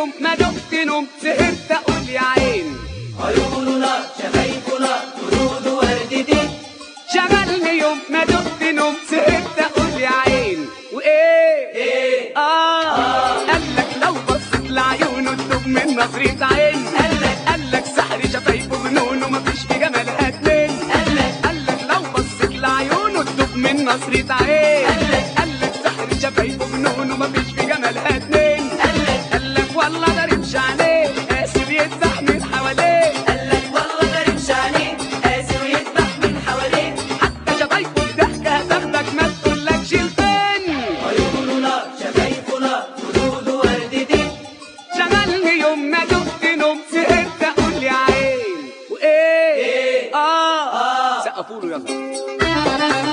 يوم ما دقت نوم سهرت اقول يا عين. عيونه نار شفايفه نار ورود وردتين. شغلني يوم ما دقت نوم سهرت اقول يا عين. وايه قالك لو بصت لعيونه تدوب من نظرة عين. قالك سحر شفايفه جنون ومفيش في جمالها اتنين. قالك لو بصت لعيونه تدوب من نظرة عين. قالك سحر شفايفه جنون ومفيش في جمالها اتنين. قالك والله ده رمش عليه قاسي بيتزح من حواليه. قالك والله ده رمش عليه قاسي ويذبح من حواليه. حتى شفايفه الضحكة هتاخدك ما تقولكش الفين. عيونه نار شفايفه نار ورود وردتين. شغلني يوم ما دقت نوم سهرت اقول يا عين. وايه سقفوله يلا.